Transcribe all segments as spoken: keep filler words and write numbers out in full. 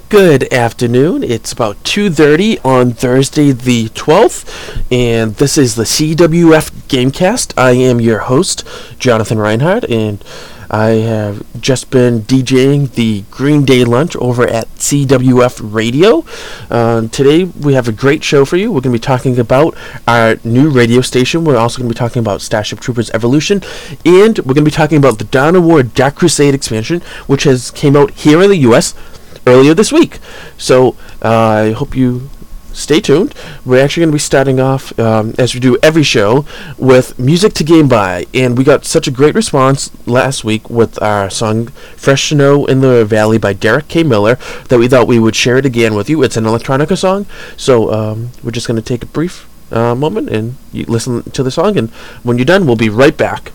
Good afternoon. It's about two thirty on Thursday the twelfth, and this is the C W F Gamecast. I am your host, Jonathan Reinhardt, and I have just been DJing the Green Day Lunch over at C W F Radio. Uh, today we have a great show for you. We're going to be talking about our new radio station. We're also going to be talking about Starship Troopers Evolution, and we're going to be talking about the Dawn of War Dark Crusade expansion, which has came out here in the U S earlier this week. So uh, I hope you stay tuned. We're actually going to be starting off, um, as we do every show, with Music to Game By. And we got such a great response last week with our song Fresh Snow in the Valley by Derek K. Miller that we thought we would share it again with you. It's an electronica song. So um, we're just going to take a brief uh, moment and you listen to the song. And when you're done, we'll be right back.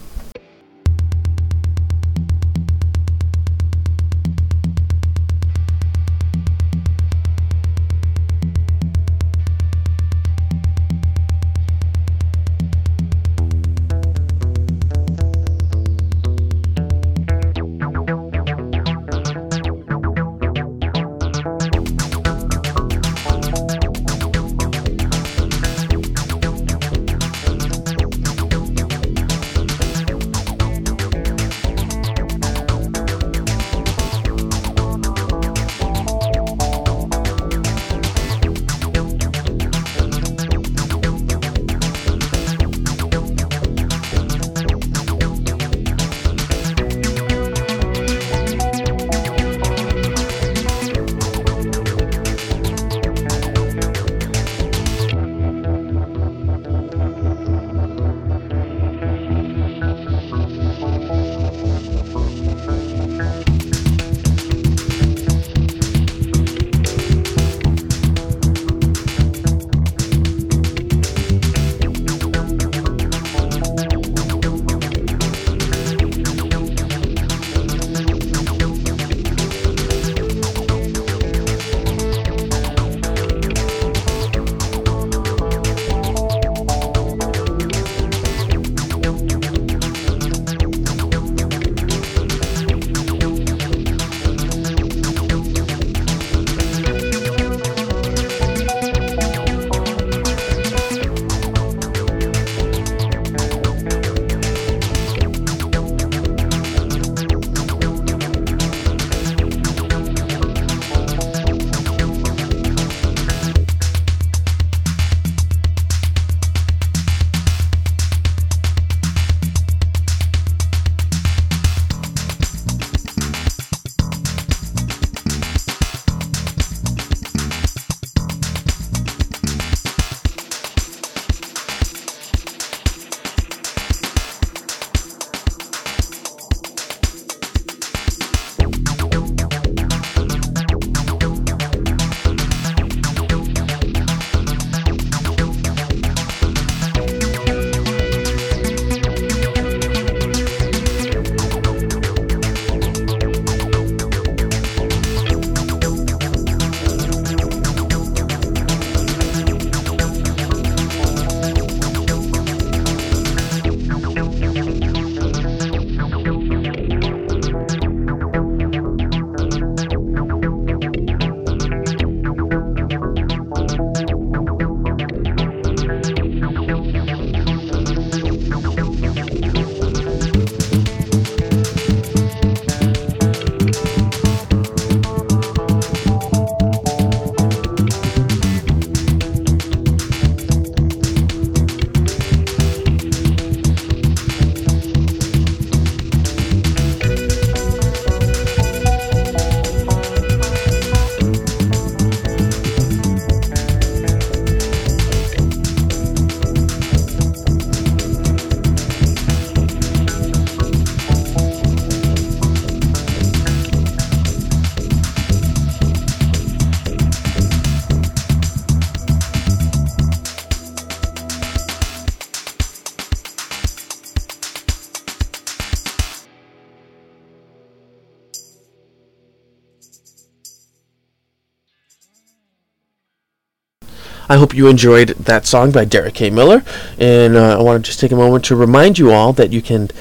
I hope you enjoyed that song by Derek K. Miller, and uh, I want to just take a moment to remind you all that you can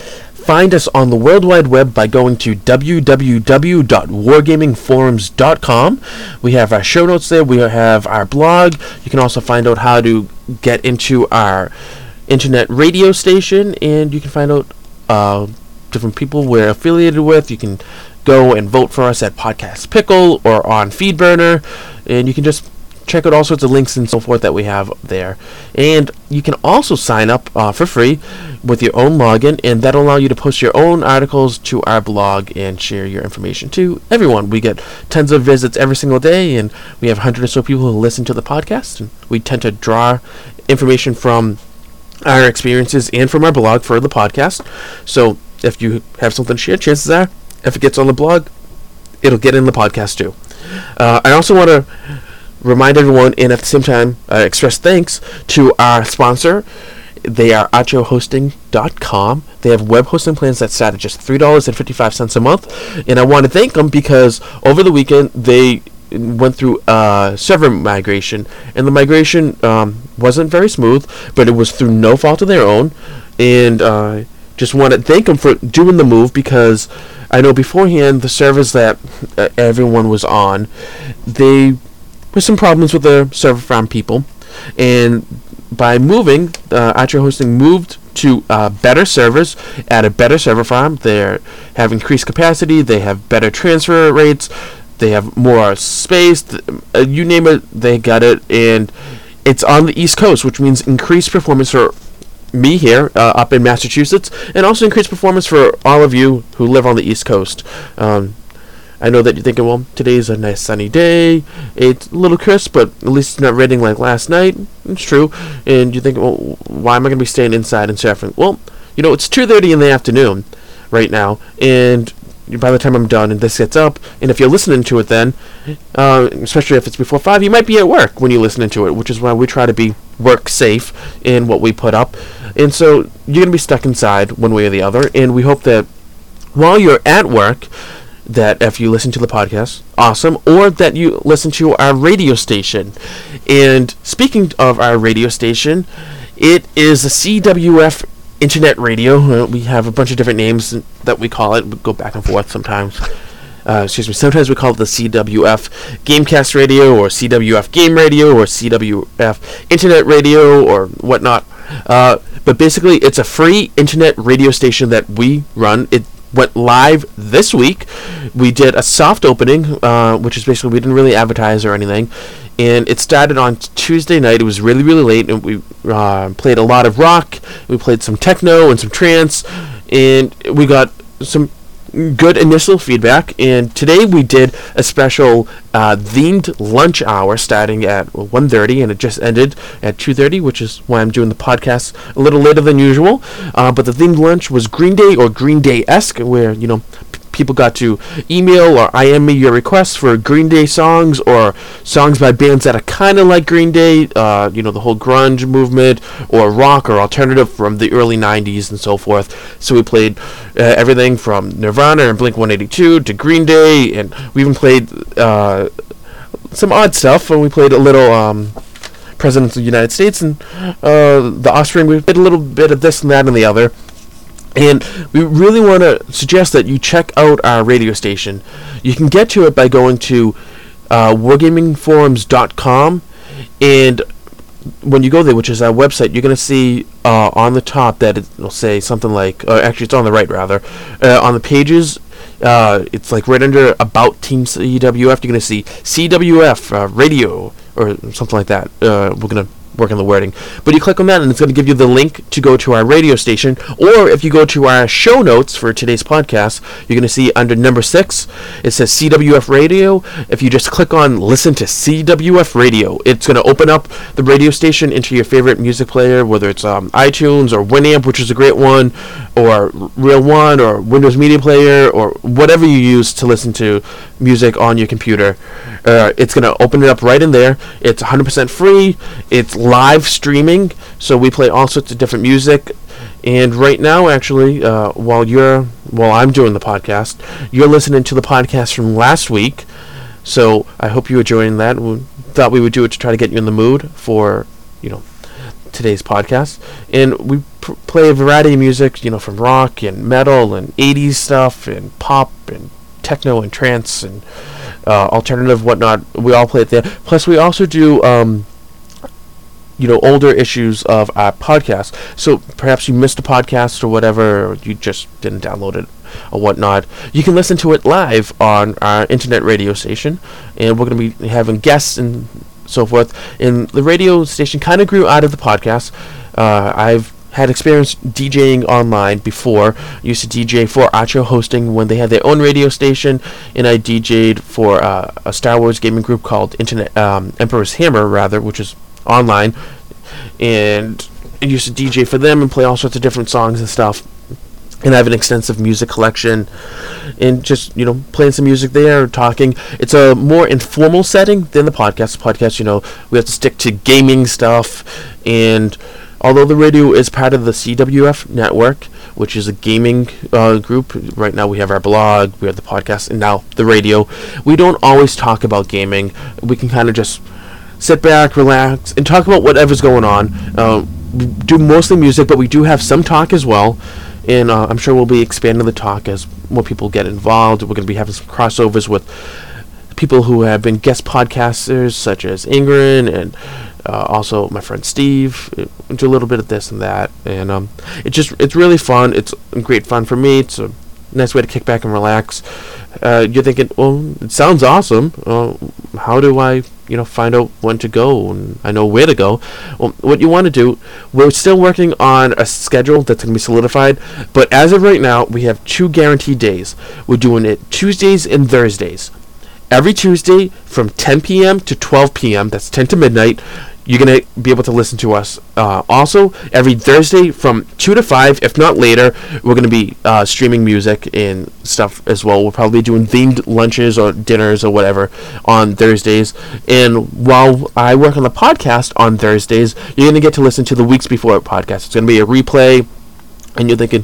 find us on the World Wide Web by going to w w w dot wargaming forums dot com. We have our show notes there. We have our blog. You can also find out how to get into our internet radio station, and you can find out uh, different people we're affiliated with. You can go and vote for us at Podcast Pickle or on Feedburner, and you can just check out all sorts of links and so forth that we have there. And you can also sign up uh, for free with your own login, and that'll allow you to post your own articles to our blog and share your information to everyone. We get tons of visits every single day, and we have a hundred or so people who listen to the podcast, and we tend to draw information from our experiences and from our blog for the podcast. So if you have something to share, chances are, if it gets on the blog, it'll get in the podcast too. Uh, I also want to remind everyone, and at the same time uh, express thanks to our sponsor. They are acho hosting dot com. They have web hosting plans that start at just three dollars and fifty-five cents a month, and I want to thank them because over the weekend they went through a server migration, and the migration um, wasn't very smooth, but it was through no fault of their own, and uh, just want to thank them for doing the move, because I know beforehand the servers that uh, everyone was on, they with some problems with the server farm people, and by moving, uh, Acho Hosting moved to uh, better servers at a better server farm. They have increased capacity, they have better transfer rates, they have more space, th- uh, you name it, they got it, and it's on the East Coast, which means increased performance for me here uh, up in Massachusetts, and also increased performance for all of you who live on the East Coast. Um, I know that you're thinking, well, today's a nice sunny day, it's a little crisp, but at least it's not raining like last night. It's true. And you think, well, why am I going to be staying inside and surfing? Well, you know, it's two thirty in the afternoon right now, and by the time I'm done and this gets up, and if you're listening to it then, uh, especially if it's before five, you might be at work when you're listening to it, which is why we try to be work safe in what we put up. And so you're going to be stuck inside one way or the other, and we hope that while you're at work, that if you listen to the podcast, awesome, or that you listen to our radio station. And speaking of our radio station, it is the C W F Internet Radio. Uh, we have a bunch of different names that we call it. We go back and forth sometimes. Uh, excuse me. Sometimes we call it the C W F Gamecast Radio, or C W F Game Radio, or C W F Internet Radio, or whatnot. Uh, but basically, it's a free internet radio station that we run. It went live this week. We did a soft opening, uh, which is basically we didn't really advertise or anything, and it started on Tuesday night. It was really, really late, and we uh, played a lot of rock, we played some techno and some trance, and we got some good initial feedback. And today we did a special uh, themed lunch hour starting at one thirty, and it just ended at two thirty, which is why I'm doing the podcast a little later than usual. Uh, but the themed lunch was Green Day or Green Day-esque, where, you know, people got to email or I M me your requests for Green Day songs, or songs by bands that are kind of like Green Day, uh, you know, the whole grunge movement, or rock or alternative from the early nineties and so forth. So we played uh, everything from Nirvana and Blink one eighty-two to Green Day, and we even played uh, some odd stuff. And we played a little um, Presidents of the United States and uh, The Offspring. We did a little bit of this and that and the other. And we really want to suggest that you check out our radio station. You can get to it by going to uh, wargaming forums dot com, and when you go there, which is our website, you're going to see uh, on the top that it'll say something like, uh, actually it's on the right rather, uh, on the pages, uh, it's like right under About Team C W F, you're going to see C W F uh, Radio, or something like that. Uh, we're going to work on the wording, but you click on that and it's going to give you the link to go to our radio station. Or if you go to our show notes for today's podcast, you're going to see under number six it says C W F Radio. If you just click on listen to C W F Radio, it's going to open up the radio station into your favorite music player, whether it's um, iTunes or Winamp, which is a great one, or Real One, or Windows Media Player, or whatever you use to listen to music on your computer. Uh, it's going to open it up right in there. It's one hundred percent free. It's live streaming, so we play all sorts of different music. And right now, actually, uh, while you're while I'm doing the podcast, you're listening to the podcast from last week. So I hope you're enjoying that. We thought we would do it to try to get you in the mood for, you know, today's podcast, and we pr- play a variety of music, you know, from rock and metal and eighties stuff and pop and techno and trance and uh, alternative whatnot. We all play it there. Plus, we also do um, you know, older issues of our podcast. So perhaps you missed a podcast or whatever, or you just didn't download it or whatnot. You can listen to it live on our internet radio station, and we're going to be having guests and so forth. And the radio station kind of grew out of the podcast. Uh, I've had experience DJing online before. I used to D J for Acho Hosting when they had their own radio station, and I D J'd for uh, a Star Wars gaming group called Internet um, Emperor's Hammer, rather, which is online, and I used to D J for them and play all sorts of different songs and stuff. And I have an extensive music collection, and just, you know, playing some music there, talking. It's a more informal setting than the podcast. The podcast, you know, we have to stick to gaming stuff, and although the radio is part of the C W F network, which is a gaming uh, group, right now we have our blog, we have the podcast, and now the radio, we don't always talk about gaming. We can kind of just sit back, relax, and talk about whatever's going on. Uh, we do mostly music, but we do have some talk as well. And uh, I'm sure we'll be expanding the talk as more people get involved. We're going to be having some crossovers with people who have been guest podcasters, such as Ingrid, and uh, also my friend Steve. We do a little bit of this and that, and um, it's just it's really fun. It's great fun for me. It's a nice way to kick back and relax. Uh, you're thinking, well, it sounds awesome. Uh, how do I, you know, find out when to go and I know where to go? Well, what you want to do, we're still working on a schedule that's going to be solidified, but as of right now, we have two guaranteed days. We're doing it Tuesdays and Thursdays. Every Tuesday from ten p.m. to twelve p.m., that's ten to midnight, you're going to be able to listen to us. Uh, also, every Thursday from two to five, if not later, we're going to be uh, streaming music and stuff as well. We'll probably be doing themed lunches or dinners or whatever on Thursdays. And while I work on the podcast on Thursdays, you're going to get to listen to the weeks before podcast. It's going to be a replay, and you're thinking,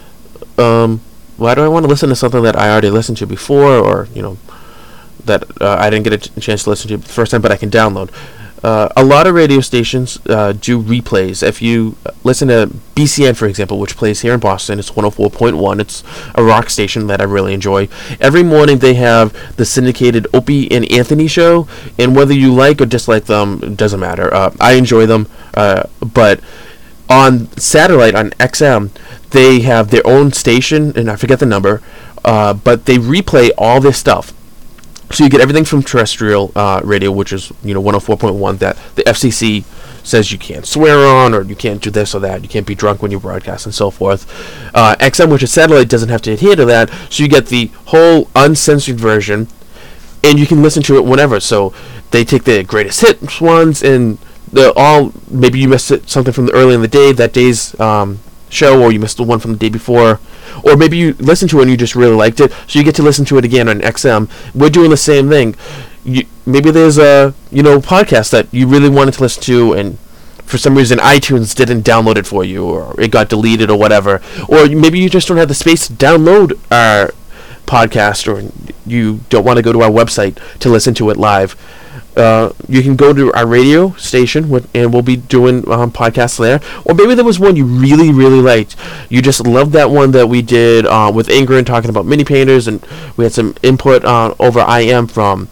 um, why do I want to listen to something that I already listened to before, or, you know, that uh, I didn't get a ch- chance to listen to the first time, but I can download? Uh, a lot of radio stations uh, do replays. If you listen to B C N, for example, which plays here in Boston, it's one oh four point one. It's a rock station that I really enjoy. Every morning they have the syndicated Opie and Anthony show, and whether you like or dislike them, it doesn't matter. Uh, I enjoy them, uh, but on satellite, on X M, they have their own station, and I forget the number, uh, but they replay all this stuff. So you get everything from terrestrial uh, radio, which is, you know, one oh four point one, that the F C C says you can't swear on, or you can't do this or that, you can't be drunk when you broadcast, and so forth. Uh, X M, which is satellite, doesn't have to adhere to that, so you get the whole uncensored version, and you can listen to it whenever. So they take the greatest hits ones, and the all, maybe you missed it, something from the early in the day, that day's um, show, or you missed the one from the day before, or maybe you listened to it and you just really liked it, so you get to listen to it again on X M. We're doing the same thing. You, maybe there's a, you know, podcast that you really wanted to listen to, and for some reason iTunes didn't download it for you, or it got deleted or whatever, or maybe you just don't have the space to download our podcast, or you don't want to go to our website to listen to it live. Uh, you can go to our radio station, with, and we'll be doing um, podcasts there. Or maybe there was one you really, really liked. You just loved that one that we did uh, with Ingrid talking about mini painters, and we had some input uh, over I M from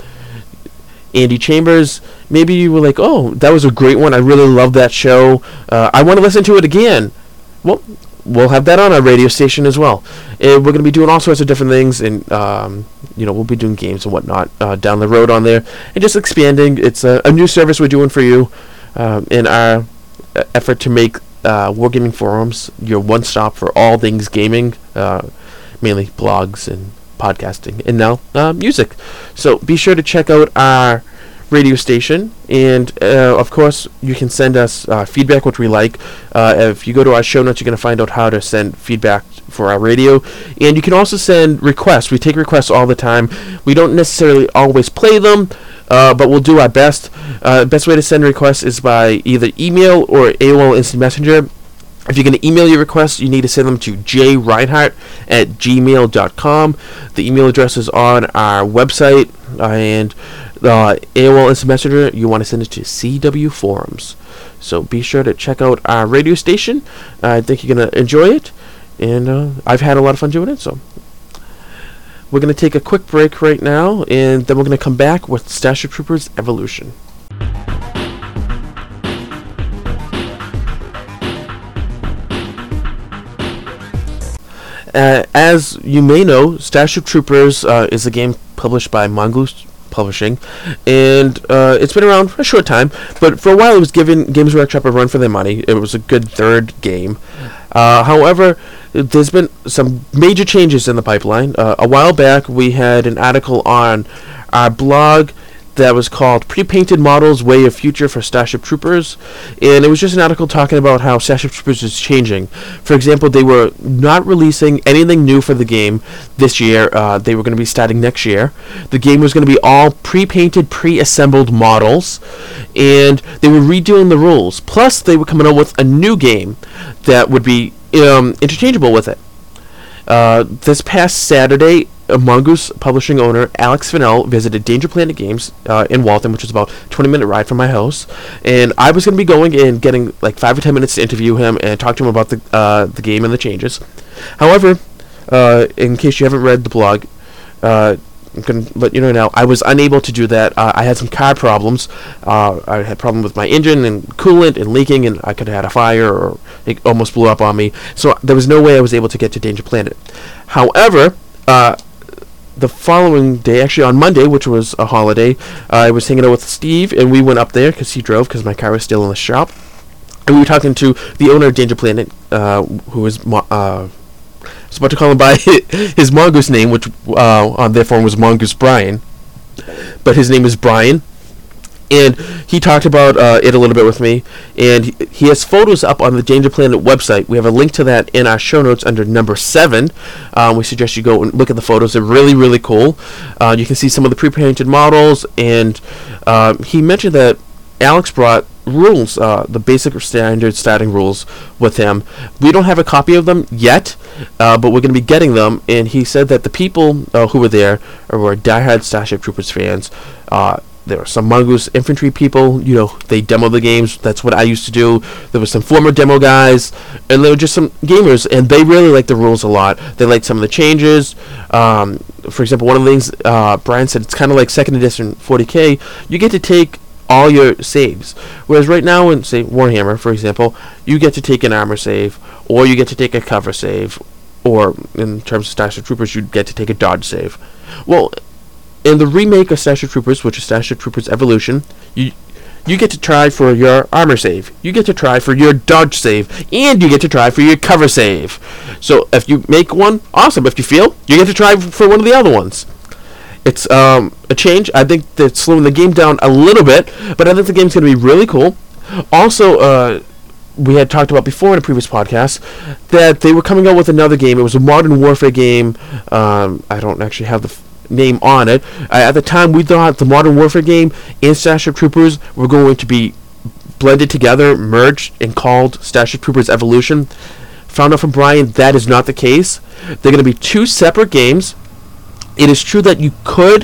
Andy Chambers. Maybe you were like, oh, that was a great one. I really love that show. Uh, I want to listen to it again. Well, we'll have that on our radio station as well. And we're going to be doing all sorts of different things, and um, you know, we'll be doing games and whatnot uh, down the road on there, and just expanding. It's a, a new service we're doing for you um, in our uh, effort to make uh, Wargaming Forums your one-stop for all things gaming, uh, mainly blogs and podcasting, and now uh, music. So be sure to check out our radio station, and uh, of course you can send us uh, feedback, which we like. Uh, if you go to our show notes, you're going to find out how to send feedback for our radio, and you can also send requests. We take requests all the time. We don't necessarily always play them, uh, but we'll do our best. Uh, best way to send requests is by either email or A O L Instant Messenger. If you're going to email your requests, you need to send them to j reinhardt at gmail dot com. The email address is on our website, uh, and uh, A O L Instant Messenger, you want to send it to C W Forums. So be sure to check out our radio station. Uh, I think you're going to enjoy it. And uh, I've had a lot of fun doing it. So we're going to take a quick break right now. And then we're going to come back with Starship Troopers Evolution. Uh, as you may know, Starship Troopers uh, is a game published by Mongoose Publishing, and uh, it's been around for a short time, but for a while it was giving Games Workshop a run for their money. It was a good third game. Uh, however, there's been some major changes in the pipeline. Uh, a while back, we had an article on our blog that was called Pre-Painted Models Way of Future for Starship Troopers, and it was just an article talking about how Starship Troopers is changing. For example, they were not releasing anything new for the game this year. Uh, they were going to be starting next year. The game was going to be all pre-painted, pre-assembled models, and they were redoing the rules. Plus, they were coming out with a new game that would be um, interchangeable with it. Uh, this past Saturday, a Mongoose Publishing owner, Alex Fennell, visited Danger Planet Games uh, in Waltham, which is about a twenty minute ride from my house. And I was going to be going and getting like five or ten minutes to interview him and talk to him about the uh, the game and the changes. However, uh, in case you haven't read the blog, uh, I'm going to let you know now, I was unable to do that. Uh, I had some car problems. Uh, I had a problem with my engine and coolant and leaking, and I could have had a fire, or it almost blew up on me. So there was no way I was able to get to Danger Planet. However, uh, the following day, actually on Monday, which was a holiday, uh, I was hanging out with Steve, and we went up there because he drove, because my car was still in the shop. And we were talking to the owner of Danger Planet, uh, who was, mo- uh, I was about to call him by his Mongoose name, which uh, on their form was Mongoose Brian, but his name is Brian. And he talked about uh, it a little bit with me, and he, he has photos up on the Danger Planet website. We have a link to that in our show notes under number seven. Um, we suggest you go and look at the photos. They're really, really cool. Uh, you can see some of the pre-painted models, and uh, he mentioned that Alex brought rules, uh, the basic standard starting rules with him. We don't have a copy of them yet, uh, but we're going to be getting them, and he said that the people uh, who were there were diehard Starship Troopers fans. Uh, There were some Mongoose infantry people, you know, they demo the games. That's what I used to do. There were some former demo guys, and there were just some gamers, and they really liked the rules a lot. They liked some of the changes. Um, for example, one of the things uh, Brian said, it's kind of like second edition forty K. You get to take all your saves. Whereas right now in, say, Warhammer, for example, you get to take an armor save, or you get to take a cover save, or in terms of Starship Troopers, you get to take a dodge save. Well, in the remake of Starship Troopers, which is Starship Troopers Evolution, you you get to try for your armor save, you get to try for your dodge save, and you get to try for your cover save. So if you make one, awesome. If you fail, you get to try for one of the other ones. It's um, a change. I think that's slowing the game down a little bit, but I think the game's going to be really cool. Also, uh, we had talked about before in a previous podcast that they were coming out with another game. It was a Modern Warfare game. Um, I don't actually have the f- name on it. Uh, at the time, we thought the Modern Warfare game and Starship Troopers were going to be blended together, merged, and called Starship Troopers Evolution. Found out from Brian that is not the case. They're going to be two separate games. It is true that you could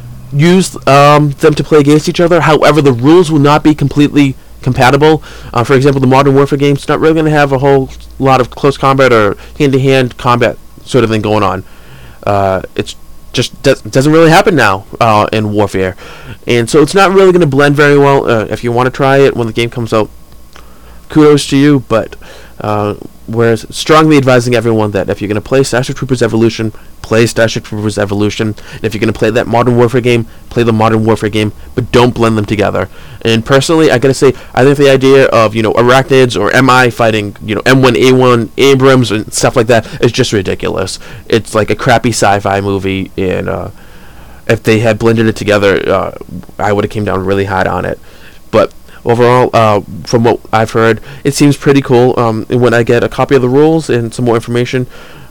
use um, them to play against each other. However, the rules will not be completely compatible. Uh, for example, the Modern Warfare game's not really going to have a whole lot of close combat or hand-to-hand combat sort of thing going on. Uh, it's just does, doesn't really happen now uh, in Warfare, and so it's not really going to blend very well. Uh, if you want to try it when the game comes out, kudos to you, but uh, we're strongly advising everyone that if you're going to play Starship Troopers Evolution, play Starship Troopers Evolution. And if you're going to play that Modern Warfare game, play the Modern Warfare game, but don't blend them together. And personally, I got to say, I think the idea of, you know, Arachnids or M I fighting, you know, M one A one Abrams and stuff like that is just ridiculous. It's like a crappy sci-fi movie, and uh, if they had blended it together, uh, I would have came down really hard on it. But overall, uh, from what I've heard, it seems pretty cool. Um, and when I get a copy of the rules and some more information,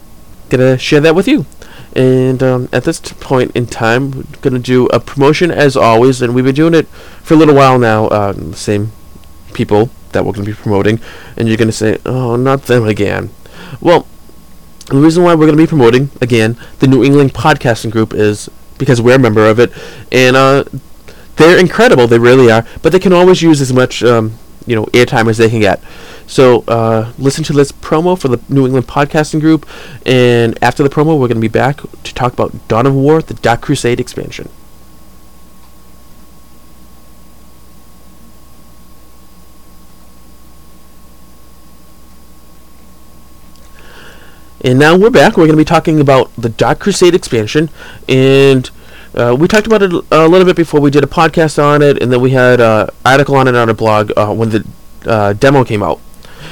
gonna share that with you. And um, at this t- point in time, we're gonna do a promotion as always, and we've been doing it for a little while now. Uh, the same people that we're gonna be promoting, and you're gonna say, "Oh, not them again." Well, the reason why we're gonna be promoting again the New England Podcasting Group is because we're a member of it, and uh, they're incredible. They really are. But they can always use as much um, you know airtime as they can get. So uh, listen to this promo for the New England Podcasting Group, and after the promo, we're going to be back to talk about Dawn of War, the Dark Crusade expansion. And now we're back. We're going to be talking about the Dark Crusade expansion, and uh, we talked about it a little bit before. We did a podcast on it, and then we had an article on it on our blog uh, when the uh, demo came out.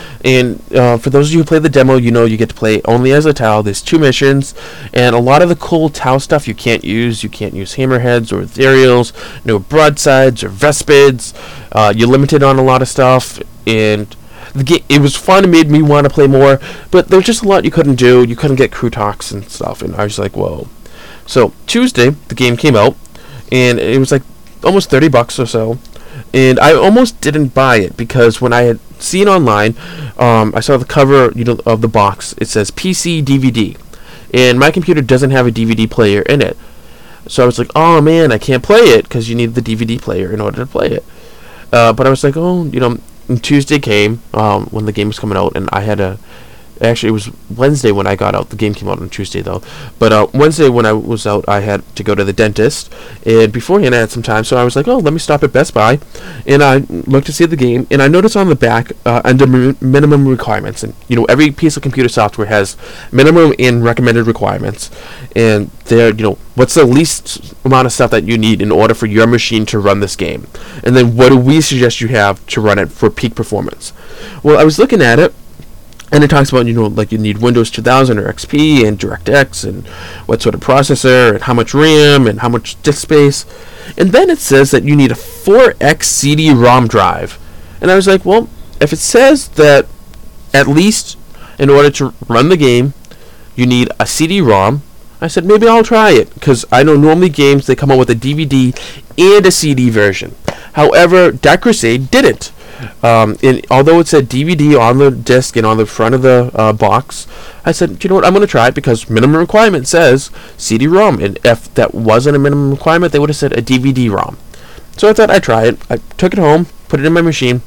And uh, for those of you who play the demo, you know you get to play only as a Tau. There's two missions, and a lot of the cool Tau stuff you can't use. You can't use hammerheads or ethereals, no broadsides or vespids. Uh, you're limited on a lot of stuff, and the game, it was fun. It made me want to play more, but there's just a lot you couldn't do. You couldn't get crew talks and stuff, and I was like, whoa. So Tuesday, the game came out, and it was like almost thirty bucks or so. And I almost didn't buy it because when I had seen online, um, I saw the cover, you know, of the box. It says P C D V D, and my computer doesn't have a D V D player in it. So I was like, oh man, I can't play it because you need the D V D player in order to play it. Uh, but I was like, oh, you know, and Tuesday came um, when the game was coming out, and I had a. Actually, it was Wednesday when I got out. The game came out on Tuesday, though. But uh, Wednesday when I was out, I had to go to the dentist. And beforehand, I had some time, so I was like, oh, let me stop at Best Buy. And I looked to see the game, and I noticed on the back, uh, under mi- minimum requirements. And, you know, every piece of computer software has minimum and recommended requirements. And they're, you know, what's the least amount of stuff that you need in order for your machine to run this game? And then what do we suggest you have to run it for peak performance? Well, I was looking at it. And it talks about, you know, like you need Windows two thousand or X P and DirectX and what sort of processor and how much RAM and how much disk space. And then it says that you need a four X C D ROM drive. And I was like, well, if it says that at least in order to run the game, you need a C D ROM, I said, maybe I'll try it. Because I know normally games, they come out with a D V D and a C D version. However, Dark Crusade didn't. Um, and although it said D V D on the disc and on the front of the uh, box, I said, you know what, I'm going to try it because minimum requirement says C D ROM. And if that wasn't a minimum requirement, they would have said a D V D ROM. So I thought I'd try it. I took it home, put it in my machine.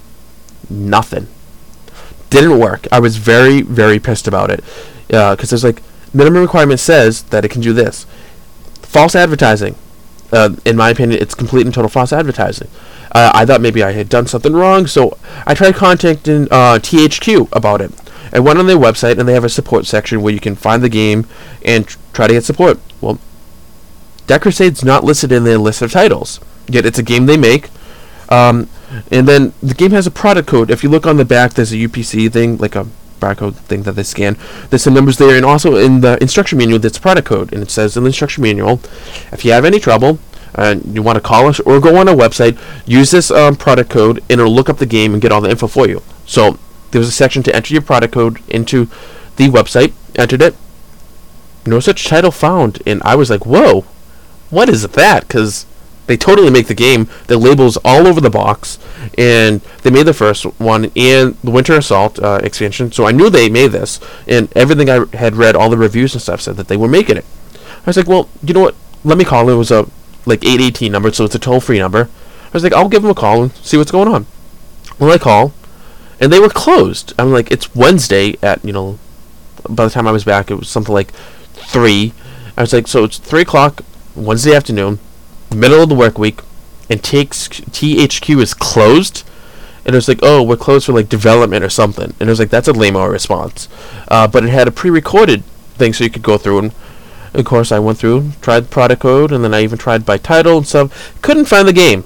Nothing. Didn't work. I was very, very pissed about it. Because uh, there's like, minimum requirement says that it can do this. False advertising. Uh, in my opinion, it's complete and total false advertising. Uh, I thought maybe I had done something wrong, so I tried contacting uh, T H Q about it. I went on their website, and they have a support section where you can find the game and tr- try to get support. Well, Dark Crusade's not listed in their list of titles, yet it's a game they make. Um, and then the game has a product code. If you look on the back, there's a U P C thing, like a barcode thing that they scan. There's some numbers there, and also in the instruction manual, there's a product code, and it says in the instruction manual, if you have any trouble, and uh, you want to call us or go on our website, use this um, product code, and it'll look up the game and get all the info for you. So there's a section to enter your product code into the website. Entered it. No such title found. And I was like, whoa, what is that? Because they totally make the game. The labels all over the box. And they made the first one and the Winter Assault uh, expansion. So I knew they made this. And everything I had read, all the reviews and stuff, said that they were making it. I was like, well, you know what? Let me call. It was a like eight eighteen number, so it's a toll-free number. I was like, I'll give them a call and see what's going on. Well, I call, and they were closed. I'm like, it's Wednesday at, you know, by the time I was back, it was something like three. I was like, so it's three o'clock, Wednesday afternoon, middle of the work week, and T H Q is closed? And it was like, oh, we're closed for, like, development or something. And it was like, that's a lame-o response. Uh, but it had a pre-recorded thing so you could go through and of course, I went through, tried the product code, and then I even tried by title and stuff. Couldn't find the game.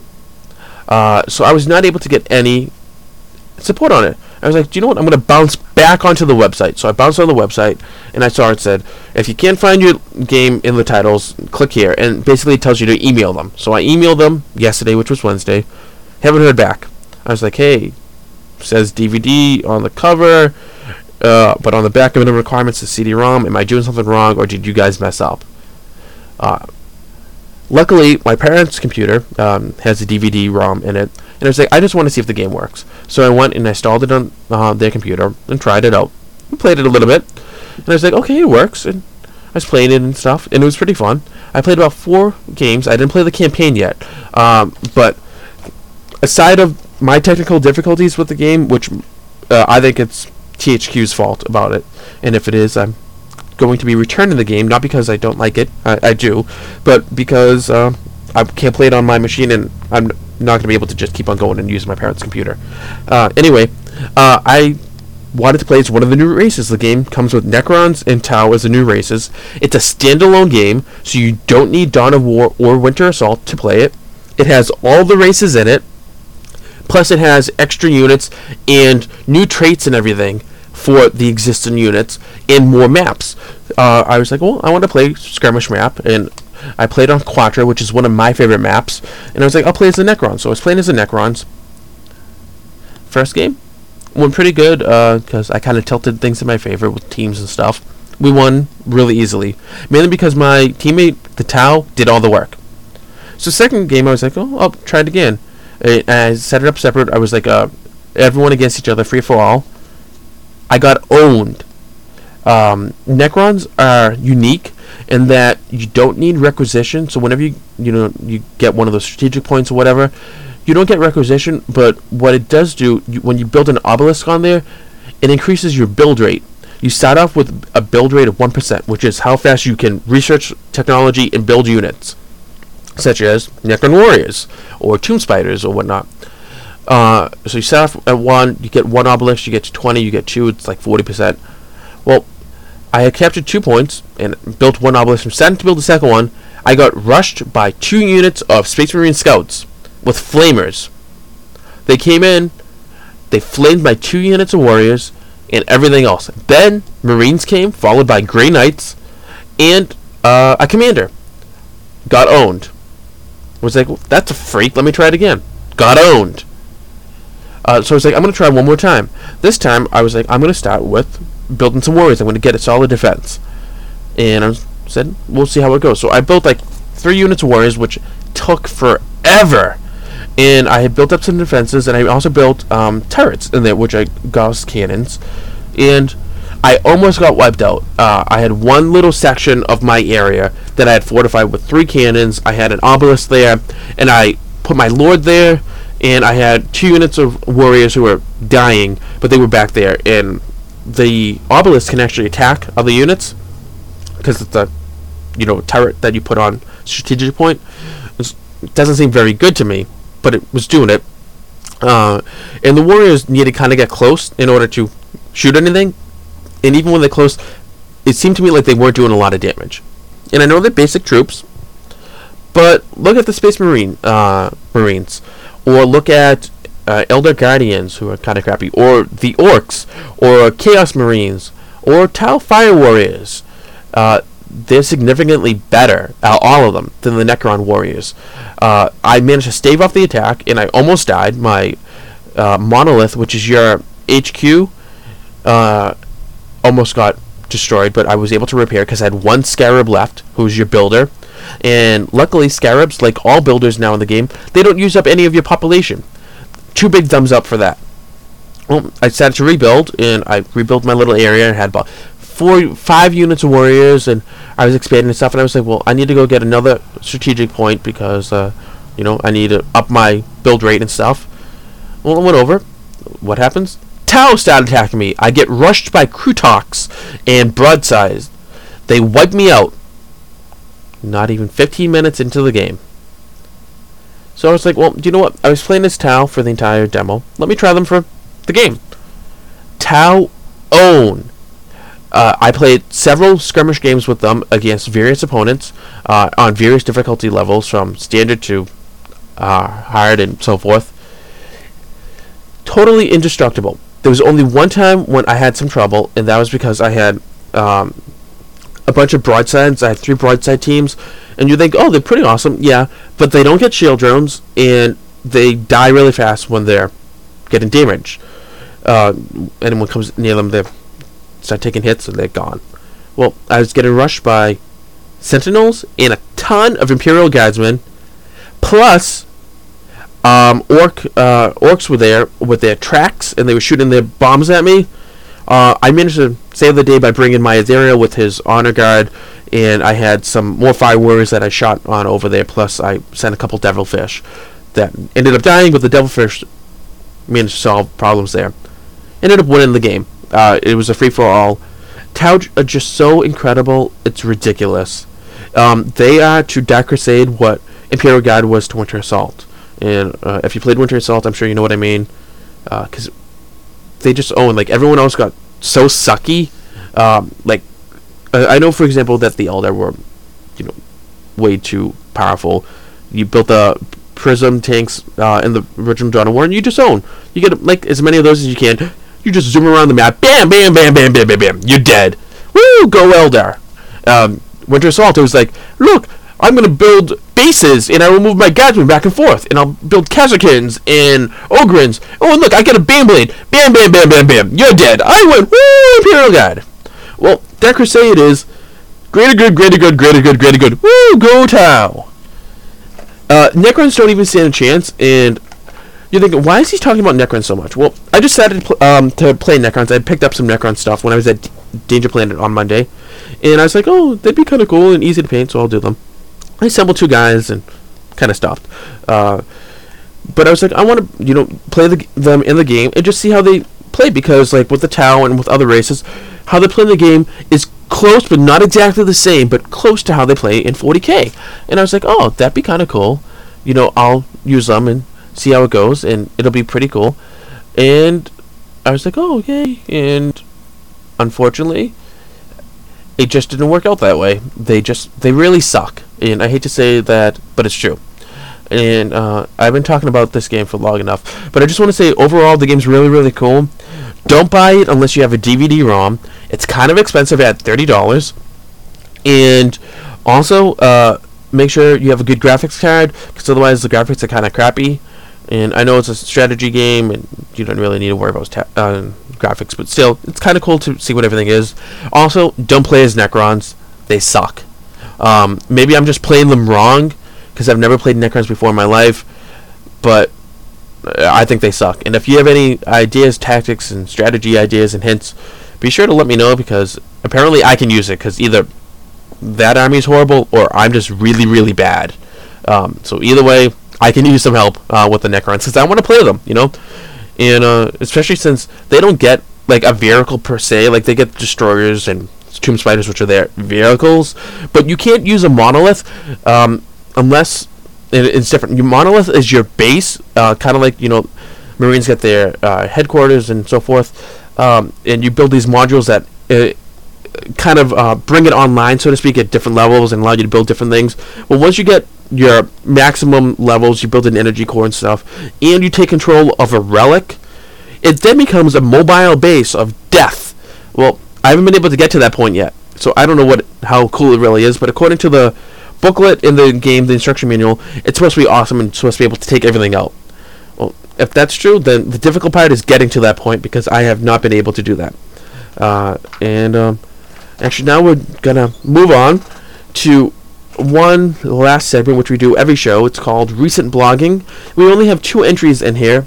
Uh, so I was not able to get any support on it. I was like, do you know what? I'm going to bounce back onto the website. So I bounced on the website, and I saw it said, if you can't find your game in the titles, click here. And basically it tells you to email them. So I emailed them yesterday, which was Wednesday. Haven't heard back. I was like, hey, says D V D on the cover. Uh, but on the back of the requirements is C D ROM. Am I doing something wrong, or did you guys mess up? Uh, luckily, my parents' computer um, has a D V D ROM in it, and I was like, I just want to see if the game works. So I went and I installed it on uh, their computer and tried it out. And played it a little bit, and I was like, okay, it works. And I was playing it and stuff, and it was pretty fun. I played about four games. I didn't play the campaign yet, um, but aside of my technical difficulties with the game, which uh, I think it's T H Q's fault about it, and if it is, I'm going to be returning the game, not because I don't like it, I, I do, but because uh, I can't play it on my machine, and I'm not going to be able to just keep on going and use my parents' computer. Uh, anyway, uh, I wanted to play as one of the new races. The game comes with Necrons and Tau as the new races. It's a standalone game, so you don't need Dawn of War or Winter Assault to play it. It has all the races in it, plus it has extra units and new traits and everything for the existing units and more maps. Uh, I was like, well, I want to play Skirmish map, and I played on Quattro, which is one of my favorite maps, and I was like, I'll play as the Necrons. So I was playing as the Necrons. First game went pretty good, because uh, I kind of tilted things in my favor with teams and stuff. We won really easily, mainly because my teammate, the Tau, did all the work. So second game, I was like, oh, I'll try it again. And I set it up separate. I was like, uh, everyone against each other, free for all. I got owned. Um, Necrons are unique in that you don't need requisition. So whenever you you know you get one of those strategic points or whatever, you don't get requisition. But what it does do, you, when you build an obelisk on there, it increases your build rate. You start off with a build rate of one percent, which is how fast you can research technology and build units, such as Necron warriors or tomb spiders or whatnot. Uh, so you start off at one, you get one obelisk, you get to twenty, you get two, it's like forty percent. Well, I had captured two points and built one obelisk. I'm starting to build the second one. I got rushed by two units of Space Marine scouts with flamers. They came in, they flamed my two units of warriors and everything else. Then Marines came, followed by Grey Knights and uh, a commander. Got owned. Was like, well, that's a freak, let me try it again. Got owned. Uh, so I was like, I'm going to try one more time. This time, I was like, I'm going to start with building some warriors. I'm going to get a solid defense. And I was, said, we'll see how it goes. So I built like three units of warriors, which took forever. And I had built up some defenses, and I also built um, turrets in there, which I Gauss cannons. And I almost got wiped out. Uh, I had one little section of my area that I had fortified with three cannons. I had an obelisk there, and I put my lord there. And I had two units of warriors who were dying, but they were back there. And the obelisk can actually attack other units because it's a, you know, turret that you put on strategic point. It's, it doesn't seem very good to me, but it was doing it. Uh, and the warriors needed to kind of get close in order to shoot anything. And even when they're close, it seemed to me like they weren't doing a lot of damage. And I know they're basic troops, but look at the Space Marine uh, Marines. Or look at uh, Elder Guardians, who are kind of crappy, or the Orcs, or Chaos Marines, or Tau Fire Warriors. Uh, they're significantly better, uh, all of them, than the Necron Warriors. Uh, I managed to stave off the attack, and I almost died. My uh, Monolith, which is your H Q, uh, almost got destroyed, but I was able to repair because I had one Scarab left, who's your builder. And luckily, Scarabs, like all builders now in the game, they don't use up any of your population. Two big thumbs up for that. Well, I started to rebuild, and I rebuilt my little area and had about four, five units of warriors, and I was expanding and stuff, and I was like, well, I need to go get another strategic point because, uh, you know, I need to up my build rate and stuff. Well, it went over. What happens? Tau started attacking me. I get rushed by Krutox and broadsides. They wipe me out. Not even fifteen minutes into the game. So I was like, well, do you know what? I was playing as Tau for the entire demo. Let me try them for the game. Tau own. Uh, I played several skirmish games with them against various opponents uh, on various difficulty levels, from standard to uh, hard and so forth. Totally indestructible. There was only one time when I had some trouble, and that was because I had um, a bunch of broadsides. I had three broadside teams, and you think, oh, they're pretty awesome. Yeah, but they don't get shield drones, and they die really fast when they're getting damage. Uh, anyone comes near them, they start taking hits, and they're gone. Well, I was getting rushed by Sentinels and a ton of Imperial Guardsmen, plus um, orc uh, orcs were there with their tracks, and they were shooting their bombs at me. Uh, I managed to saved the day by bringing my Ethereal with his Honor Guard, and I had some more Fire Warriors that I shot on over there, plus I sent a couple Devilfish that ended up dying, but the Devilfish managed to solve problems there. Ended up winning the game. Uh, it was a free-for-all. Tau are just so incredible, it's ridiculous. Um, they are to Dark Crusade what Imperial Guard was to Winter Assault. And uh, if you played Winter Assault, I'm sure you know what I mean. Because uh, they just own, like, everyone else got so sucky. Um, like, uh, I know, for example, that the Eldar were, you know, way too powerful. You built the Prism tanks uh, in the original Dawn of War, and you just own. You get, like, as many of those as you can. You just zoom around the map. Bam, bam, bam, bam, bam, bam, bam. You're dead. Woo, go Eldar. Um, Winter Assault, it was like, look, I'm going to build bases, and I will move my guardsmen back and forth, and I'll build Kazakins and Ogrins. Oh, and look, I got a Bane Blade. Bam, bam, bam, bam, bam. You're dead. I win. Woo, Imperial Guard. Well, Dark Crusade is greater good, greater good, greater good, greater good. Woo, go Tau. Uh, Necrons don't even stand a chance, and you're thinking, why is he talking about Necrons so much? Well, I just decided to, pl- um, to play Necrons. I picked up some Necron stuff when I was at D- Danger Planet on Monday, and I was like, oh, that'd be kind of cool and easy to paint, so I'll do them. I assembled two guys and kind of stopped. Uh, but I was like, I want to, you know, play the, them in the game and just see how they play, because, like, with the Tau and with other races, how they play in the game is close, but not exactly the same, but close to how they play in forty K. And I was like, oh, that'd be kind of cool. You know, I'll use them and see how it goes, and it'll be pretty cool. And I was like, oh, okay. And unfortunately, it just didn't work out that way. They just, they really suck. And I hate to say that, but it's true. And uh, I've been talking about this game for long enough. But I just want to say, overall, the game's really, really cool. Don't buy it unless you have a D V D ROM. It's kind of expensive at thirty dollars. And also, uh, make sure you have a good graphics card, because otherwise the graphics are kind of crappy. And I know it's a strategy game, and you don't really need to worry about ta- uh, graphics, but still, it's kind of cool to see what everything is. Also, don't play as Necrons. They suck. Um, maybe I'm just playing them wrong, because I've never played Necrons before in my life, but I think they suck. And if you have any ideas, tactics, and strategy ideas and hints, be sure to let me know, because apparently I can use it, because either that army is horrible, or I'm just really, really bad. Um, so either way, I can use some help uh, with the Necrons, because I want to play them, you know? And uh, especially since they don't get, like, a vehicle per se. Like, they get destroyers and tomb spiders, which are their vehicles. But you can't use a monolith um, unless it, it's different. Your monolith is your base, uh, kind of like, you know, Marines get their uh, headquarters and so forth. Um, and you build these modules that uh, kind of uh, bring it online, so to speak, at different levels and allow you to build different things. Well, once you get your maximum levels, you build an energy core and stuff, and you take control of a relic, it then becomes a mobile base of death. Well, I haven't been able to get to that point yet, so I don't know what how cool it really is, but according to the booklet in the game, the instruction manual, it's supposed to be awesome and supposed to be able to take everything out. Well, if that's true, then the difficult part is getting to that point, because I have not been able to do that. Uh, and um, actually, now we're gonna move on to one last segment, which we do every show. It's called Recent Blogging. We only have two entries in here,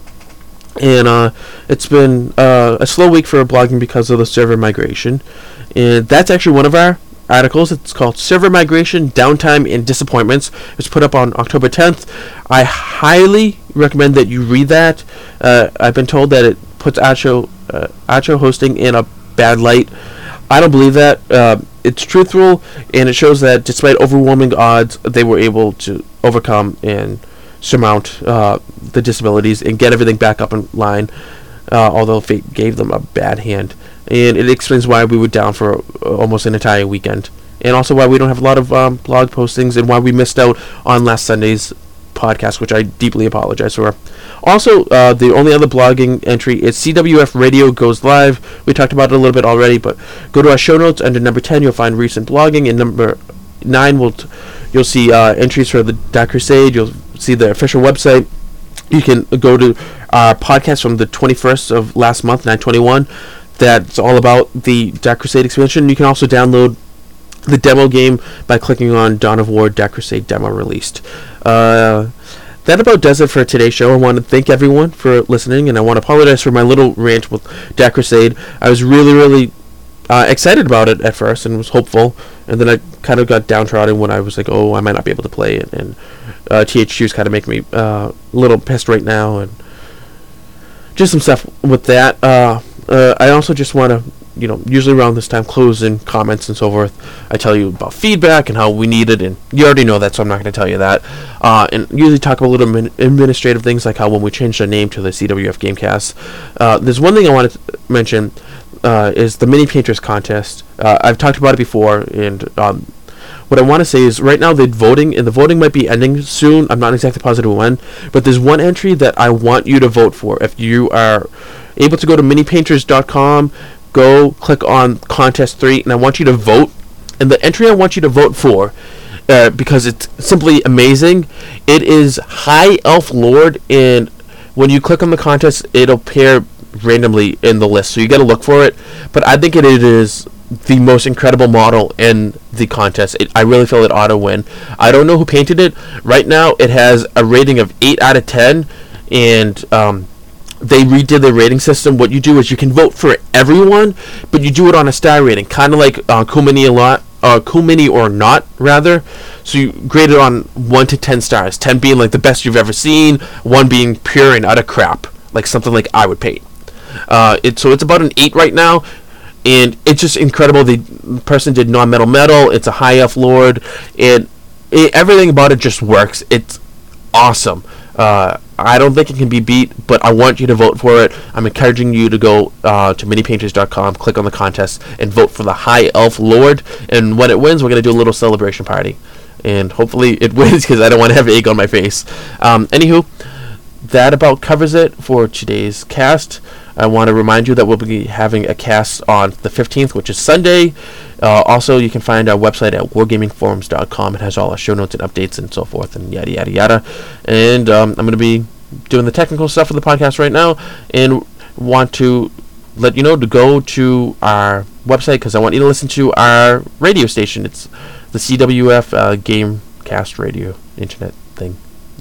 and uh, it's been uh, a slow week for blogging because of the server migration. And that's actually one of our articles. It's called Server Migration, Downtime, and Disappointments. It was put up on October tenth. I highly recommend that you read that. Uh, I've been told that it puts Acho, uh, Acho hosting in a bad light. I don't believe that. Uh, it's truthful, and it shows that despite overwhelming odds, they were able to overcome and surmount uh, the disabilities and get everything back up in line, uh, although fate gave them a bad hand. And it explains why we were down for uh, almost an entire weekend, and also why we don't have a lot of um, blog postings, and why we missed out on last Sunday's podcast, which I deeply apologize for. Also, uh, the only other blogging entry is C W F Radio Goes Live. We talked about it a little bit already, but go to our show notes. Under number ten, you'll find recent blogging, and number nine, will t- you'll see uh, entries for the Dark Crusade. You'll see the official website. You can go to our podcast from the twenty-first of last month, nine twenty-one. That's all about the Dark Crusade expansion. You can also download the demo game by clicking on Dawn of War Dark Crusade demo released. Uh, that about does it for today's show. I want to thank everyone for listening, and I want to apologize for my little rant with Dark Crusade. I was really, really uh, excited about it at first and was hopeful, and then I kind of got downtrodden when I was like, oh, I might not be able to play it, and uh, T H Q is kind of making me uh, a little pissed right now, and just some stuff with that. Uh, uh, I also just want to, you know, usually around this time, closing comments and so forth, I tell you about feedback and how we need it, and you already know that, so I'm not going to tell you that. Uh, and usually talk about little min- administrative things, like how when we changed our name to the C W F Gamecast, uh, there's one thing I wanted to mention, uh, is the Mini Painters contest. Uh, I've talked about it before, and um, what I want to say is right now the voting, and the voting might be ending soon, I'm not exactly positive when, but there's one entry that I want you to vote for. If you are able to go to mini painters dot com, go click on contest three, and I want you to vote. And the entry I want you to vote for, uh, because it's simply amazing, it is High Elf Lord, and when you click on the contest, it'll appear randomly in the list, so you got to look for it. But I think it, it is the most incredible model in the contest. It, I really feel it ought to win. I don't know who painted it. Right now, it has a rating of eight out of ten, and um, they redid the rating system. What you do is you can vote for everyone, but you do it on a star rating, kind of like uh, Cool Mini a lot, uh, Cool Mini or not, rather. So you grade it on one to ten stars, ten being like the best you've ever seen, one being pure and utter crap, like something like I would paint. Uh, it so it's about an eight right now, and it's just incredible. The person did non-metal metal. It's a High Elf Lord, and it, everything about it just works. It's awesome. Uh, I don't think it can be beat, but I want you to vote for it. I'm encouraging you to go uh, to mini painters dot com, click on the contest, and vote for the High Elf Lord. And when it wins, we're going to do a little celebration party. And hopefully it wins, because I don't want to have egg on my face. Um, anywho, that about covers it for today's cast. I want to remind you that we'll be having a cast on the fifteenth, which is Sunday. Uh, also, you can find our website at wargaming forums dot com. It has all our show notes and updates and so forth, and yada, yada, yada. And um, I'm going to be doing the technical stuff for the podcast right now, and want to let you know to go to our website, because I want you to listen to our radio station. It's the C W F uh, Gamecast radio internet thing,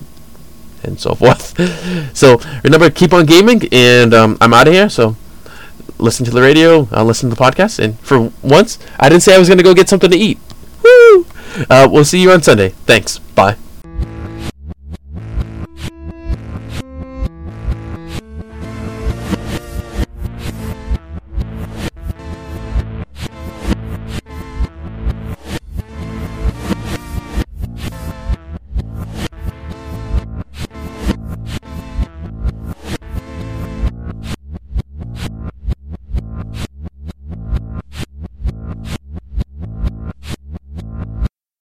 and so forth. So remember, keep on gaming, and um, I'm out of here. So listen to the radio, I'll listen to the podcast, and for once, I didn't say I was going to go get something to eat. Woo! Uh, we'll see you on Sunday. Thanks. Bye.